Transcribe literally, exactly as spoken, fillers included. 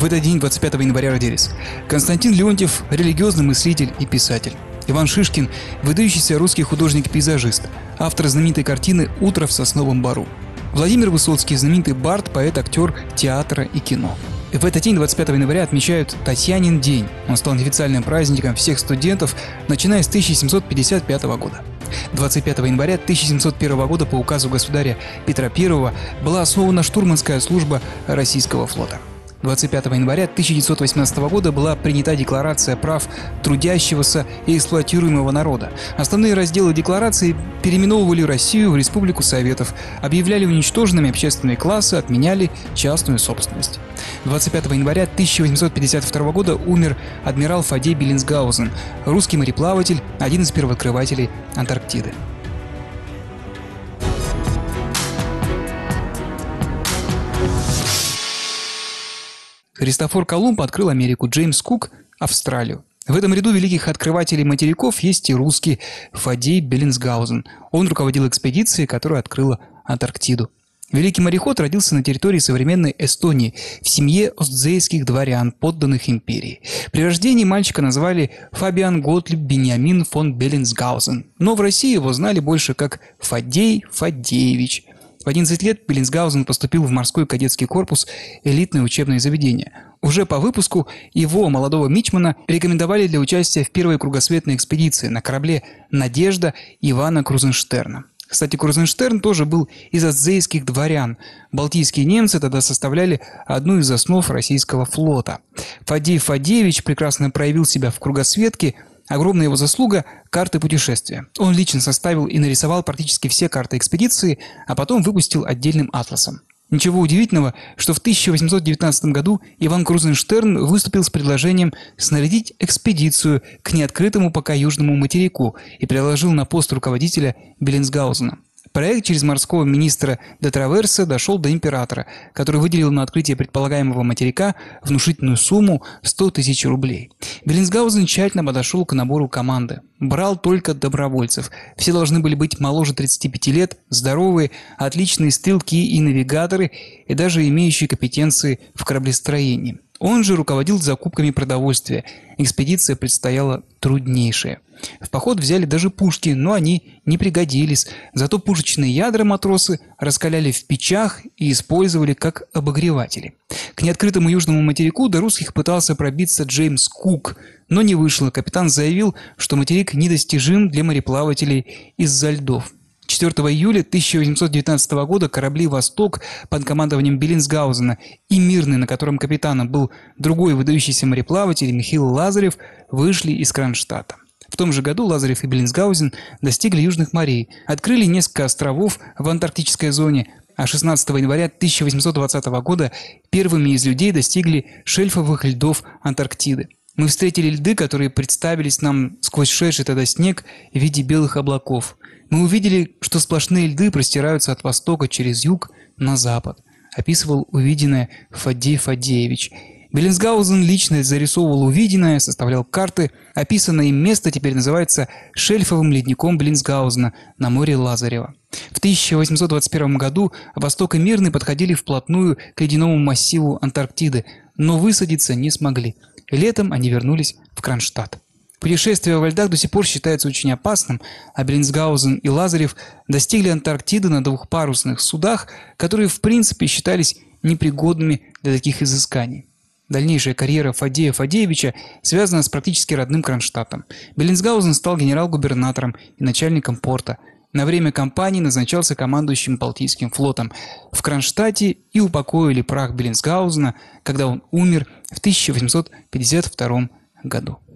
этот день, двадцать пятого января, родились Константин Леонтьев, религиозный мыслитель и писатель. Иван Шишкин, выдающийся русский художник-пейзажист, автор знаменитой картины «Утро в сосновом бору». Владимир Высоцкий, знаменитый бард, поэт, актер театра и кино. В этот день, двадцать пятого января, отмечают Татьянин день. Он стал неофициальным праздником всех студентов, начиная с тысяча семьсот пятьдесят пятого года. двадцать пятого января тысяча семьсот первого года по указу государя Петра Первого была основана штурманская служба российского флота. двадцать пятого января тысяча девятьсот восемнадцатого года была принята Декларация прав трудящегося и эксплуатируемого народа. Основные разделы декларации переименовывали Россию в Республику Советов, объявляли уничтоженными общественные классы, отменяли частную собственность. двадцать пятого января тысяча восемьсот пятьдесят второго года умер адмирал Фадей Беллинсгаузен, русский мореплаватель, один из первооткрывателей Антарктиды. Христофор Колумб открыл Америку, Джеймс Кук – Австралию. В этом ряду великих открывателей материков есть и русский Фадей Беллинсгаузен. Он руководил экспедицией, которая открыла Антарктиду. Великий мореход родился на территории современной Эстонии в семье остзейских дворян, подданных империи. При рождении мальчика назвали Фабиан Готлиб Беньямин фон Беллинсгаузен, но в России его знали больше как Фадей Фадеевич. В одиннадцать лет Беллинсгаузен поступил в морской кадетский корпус, элитное учебное заведение. Уже по выпуску его, молодого мичмана, рекомендовали для участия в первой кругосветной экспедиции на корабле «Надежда» Ивана Крузенштерна. Кстати, Крузенштерн тоже был из остзейских дворян. Балтийские немцы тогда составляли одну из основ российского флота. Фадей Фадеевич прекрасно проявил себя в кругосветке. Огромная его заслуга – карты путешествия. Он лично составил и нарисовал практически все карты экспедиции, а потом выпустил отдельным атласом. Ничего удивительного, что в тысяча восемьсот девятнадцатом году Иван Крузенштерн выступил с предложением снарядить экспедицию к неоткрытому пока южному материку и предложил на пост руководителя Беллинсгаузена. Проект через морского министра де Траверса дошел до императора, который выделил на открытие предполагаемого материка внушительную сумму сто тысяч рублей. Беллинсгаузен тщательно подошел к набору команды. Брал только добровольцев. Все должны были быть моложе тридцати пяти лет, здоровые, отличные стрелки и навигаторы, и даже имеющие компетенции в кораблестроении. Он же руководил закупками продовольствия. Экспедиция предстояла труднейшая. В поход взяли даже пушки, но они не пригодились. Зато пушечные ядра матросы раскаляли в печах и использовали как обогреватели. К неоткрытому южному материку до русских пытался пробиться Джеймс Кук, но не вышло. Капитан заявил, что материк недостижим для мореплавателей из-за льдов. четвёртого июля тысяча восемьсот девятнадцатого года корабли «Восток» под командованием Беллинсгаузена и «Мирный», на котором капитаном был другой выдающийся мореплаватель Михаил Лазарев, вышли из Кронштадта. В том же году Лазарев и Беллинсгаузен достигли южных морей, открыли несколько островов в антарктической зоне, а шестнадцатого января тысяча восемьсот двадцатого года первыми из людей достигли шельфовых льдов Антарктиды. Мы встретили льды, которые представились нам сквозь шедший тогда снег в виде белых облаков. Мы увидели, что сплошные льды простираются от востока через юг на запад, описывал увиденное Фадей Фадеевич. Беллинсгаузен лично зарисовывал увиденное, составлял карты. Описанное им место теперь называется шельфовым ледником Беллинсгаузена на море Лазарева. В тысяча восемьсот двадцать первом году «Восток» и «Мирный» подходили вплотную к ледяному массиву Антарктиды, но высадиться не смогли. Летом они вернулись в Кронштадт. Путешествие во льдах до сих пор считается очень опасным, а Беллинсгаузен и Лазарев достигли Антарктиды на двухпарусных судах, которые в принципе считались непригодными для таких изысканий. Дальнейшая карьера Фадея Фадеевича связана с практически родным Кронштадтом. Беллинсгаузен стал генерал-губернатором и начальником порта. На время кампании назначался командующим Балтийским флотом. В Кронштадте и упокоили прах Беллинсгаузена, когда он умер в тысяча восемьсот пятьдесят втором году.